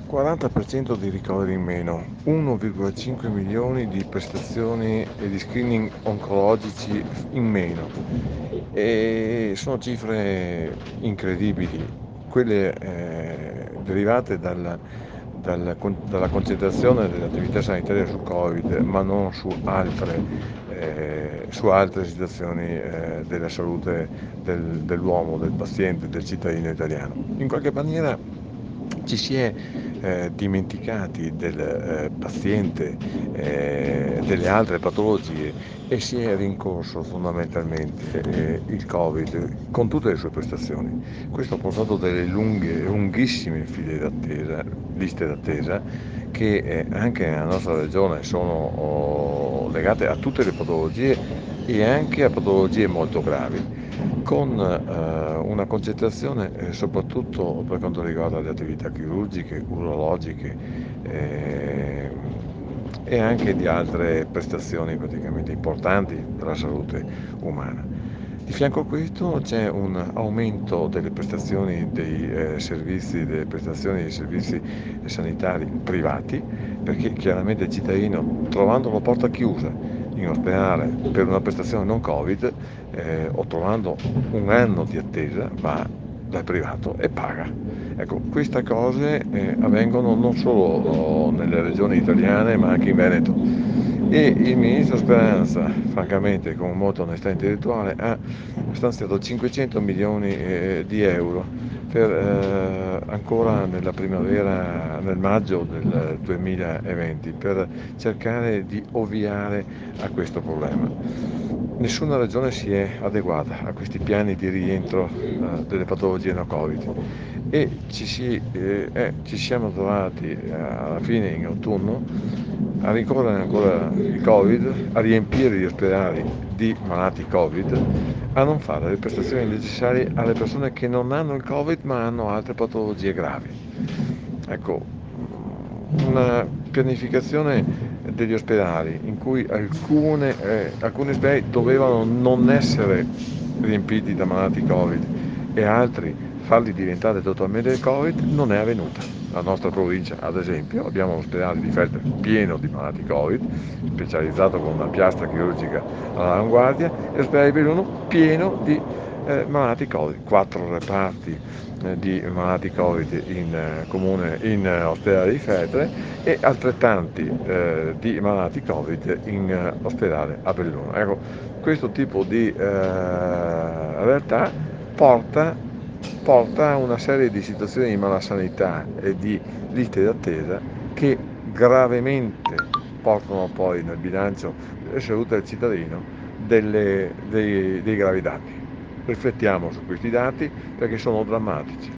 40% di ricoveri in meno, 1,5 milioni di prestazioni e di screening oncologici in meno. E sono cifre incredibili, quelle derivate dalla concentrazione delle attività sanitarie sul Covid, ma non su altre situazioni della salute dell'uomo, del paziente, del cittadino italiano. In qualche maniera ci si è dimenticati del paziente, delle altre patologie, e si è rincorso fondamentalmente il Covid con tutte le sue prestazioni. Questo ha portato delle lunghissime liste d'attesa, che anche nella nostra regione sono legate a tutte le patologie e anche a patologie molto gravi, con una concentrazione soprattutto per quanto riguarda le attività chirurgiche, urologiche, ehm, e anche di altre prestazioni praticamente importanti della salute umana. Di fianco a questo c'è un aumento delle prestazioni delle prestazioni dei servizi sanitari privati, perché chiaramente il cittadino, trovando la porta chiusa in ospedale per una prestazione non Covid, o trovando un anno di attesa, va dal privato e paga. Ecco, queste cose avvengono non solo nelle regioni italiane, ma anche in Veneto. E il ministro Speranza, francamente, con molta onestà intellettuale, ha stanziato 500 milioni di euro per ancora nella primavera, nel maggio del 2020, per cercare di ovviare a questo problema. Nessuna regione si è adeguata a questi piani di rientro delle patologie no Covid, e ci siamo trovati alla fine in autunno a rincorrere ancora il Covid, a riempire gli ospedali di malati Covid, a non fare le prestazioni necessarie alle persone che non hanno il Covid ma hanno altre patologie gravi. Ecco, una pianificazione degli ospedali in cui alcuni ospedali dovevano non essere riempiti da malati Covid e altri farli diventare totalmente Covid non è avvenuta. La nostra provincia, ad esempio, abbiamo un ospedale di Feltre pieno di malati Covid, specializzato con una piastra chirurgica all'avanguardia, e l'ospedale di Belluno pieno di malati Covid, 4 reparti di malati Covid in ospedale di Feltre, e altrettanti di malati Covid in ospedale a Belluno. Ecco, questo tipo di realtà porta, porta a una serie di situazioni di malasanità e di liste d'attesa che gravemente portano poi nel bilancio della salute del cittadino dei gravi danni. Riflettiamo su questi dati perché sono drammatici.